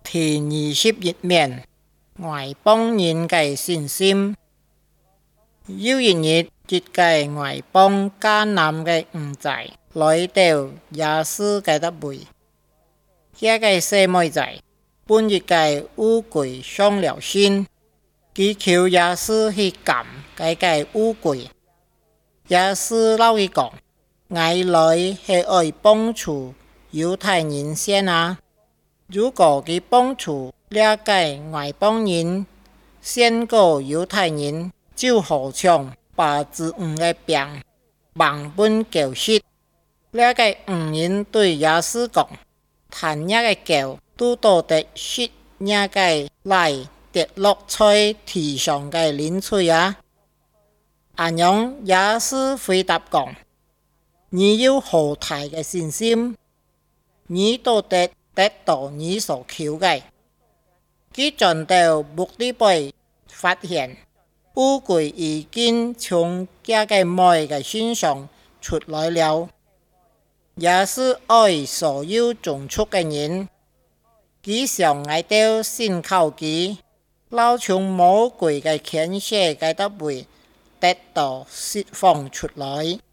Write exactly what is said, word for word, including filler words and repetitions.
第二十一面，外邦人嘅信心。有一日，一個外邦迦南嘅五仔來到耶穌嘅得位，嗰個細妹仔本一個烏龜上了身，佢求耶穌去撳嗰個烏龜。耶穌老佢講：我來係愛幫助猶太人先啊！如果佢幫助呢個外邦人先過猶太人，就好像把子五嘅病盲本狗食。呢個五人對耶穌講：但一個狗都多得食呢個來跌落在地上嘅零碎啊！咁樣耶穌回答講：你有好大嘅信心，你都得得到你所求嘅。佢轉到目的地發現烏龜已經從這個妹嘅身上出來了。耶穌愛所有種族嘅人，佢想愛到信靠佢，撈從魔鬼嘅牽涉嘅得位得到釋放出來。